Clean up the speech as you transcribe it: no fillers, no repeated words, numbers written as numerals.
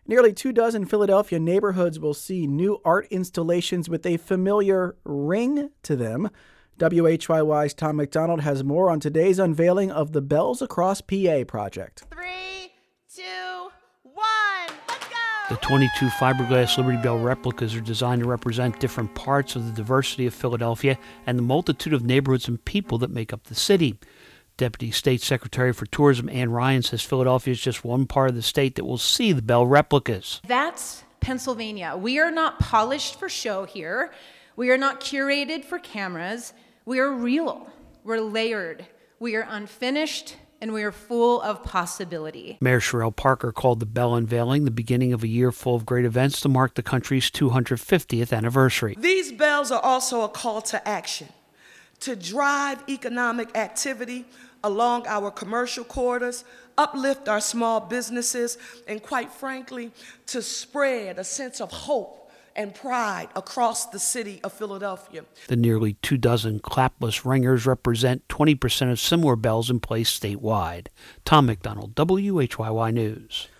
Nearly 24 Philadelphia neighborhoods will see new art installations with a familiar ring to them. WHYY's Tom McDonald has more on today's unveiling of the Bells Across PA project. 3, 2, 1, let's go! The 22 fiberglass Liberty Bell replicas are designed to represent different parts of the diversity of Philadelphia and the multitude of neighborhoods and people that make up the city. Deputy State Secretary for Tourism Ann Ryan says Philadelphia is just one part of the state that will see the Bell replicas. That's Pennsylvania. We are not polished for show here. We are not curated for cameras. We are real. We're layered. We are unfinished, and we are full of possibility. Mayor Sherelle Parker called the Bell unveiling the beginning of a year full of great events to mark the country's 250th anniversary. These bells are also a call to action to drive economic activity along our commercial corridors, uplift our small businesses, and quite frankly, to spread a sense of hope and pride across the city of Philadelphia. The nearly 24 clapless ringers represent 20% of similar bells in place statewide. Tom McDonald, WHYY News.